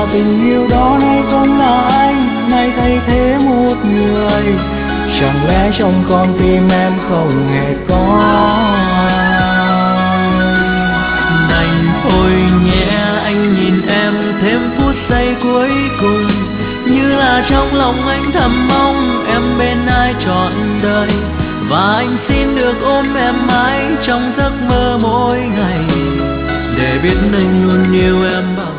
là tình yêu đó nay không là anh, nay thay thế một người. Chẳng lẽ trong con tim em không hề có ai? Đành thôi nhé anh nhìn em thêm phút giây cuối cùng, như là trong lòng anh thầm mong em bên ai trọn đời. Và anh xin được ôm em mãi trong giấc mơ mỗi ngày, để biết anh luôn yêu em bao